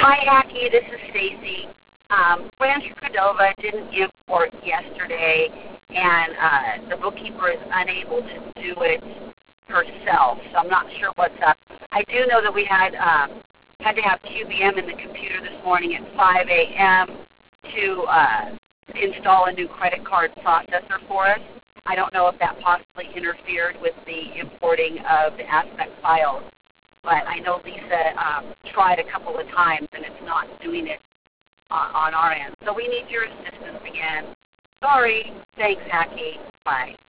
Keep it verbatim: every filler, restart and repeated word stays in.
Hi, Aki. This is Stacy. Um, Rancho Cordova didn't import yesterday, and uh, the bookkeeper is unable to do it herself, so I'm not sure what's up. I do know that we had um, had to have Q B M in the computer this morning at five A M to uh, install a new credit card processor for us. I don't know if that possibly interfered with the importing of the aspect files, but I know Lisa um, tried a couple of times and it's not doing it on, on our end. So we need your assistance again. Sorry. Thanks, Aki. Bye.